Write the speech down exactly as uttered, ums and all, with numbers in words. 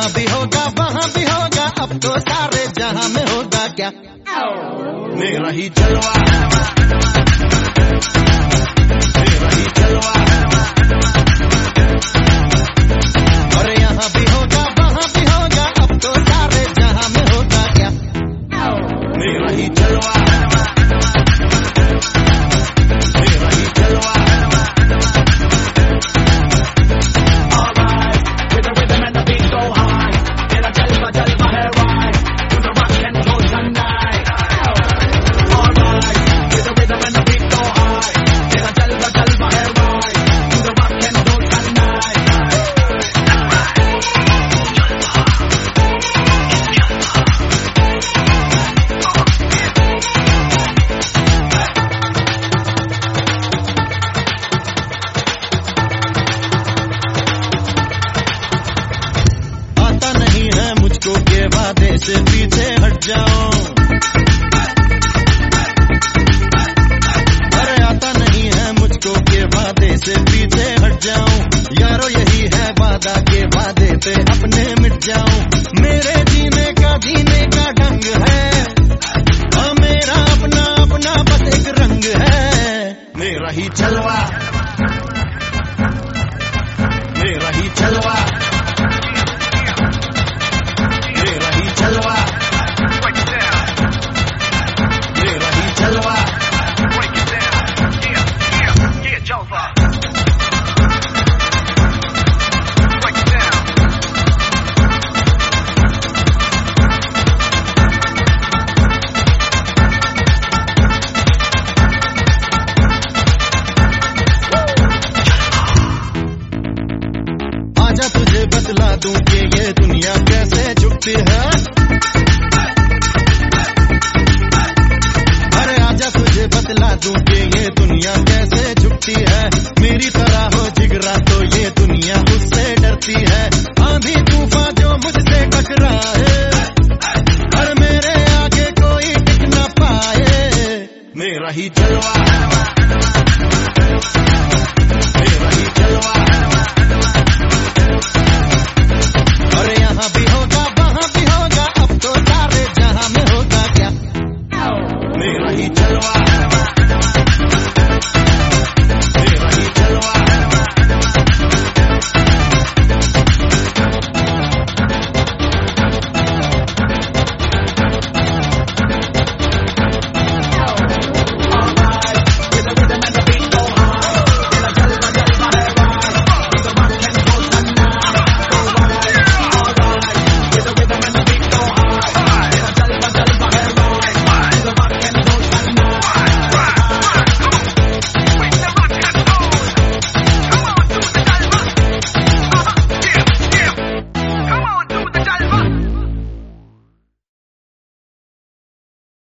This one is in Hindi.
यहाँ भी होगा वहाँ भी होगा, अब तो सारे जहाँ में होगा क्या मेरा ही जलवा, मेरा ही जलवा। और यहाँ भी होगा वहाँ भी होगा, अब तो सारे जहाँ में होगा क्या मेरा ही जलवा, मेरा ही जलवा। मुझको के वादे से पीछे हट जाओ, अरे आता नहीं है मुझको के वादे से पीछे हट जाऊं, यारो यही है वादा के वादे पे अपने मिट जाऊं। मेरे जीने का जीने का ढंग है, और मेरा अपना अपना बस एक रंग है, मेरा ही जलवा, मेरा ही जलवा, मेरा ही जलवा, मेरा ही जलवा। आजा तुझे बतला दूं कि ये दुनिया कैसे झुकती है, अरे आजा तुझे बतला दूं कि ये दुनिया कैसे झुकती है। मेरी तरह हो जिगरा तो ये दुनिया मुझसे डरती है, आंधी तूफान जो मुझसे टकराए, अरे मेरे आगे कोई टिक ना पाए, मेरा ही जलवा।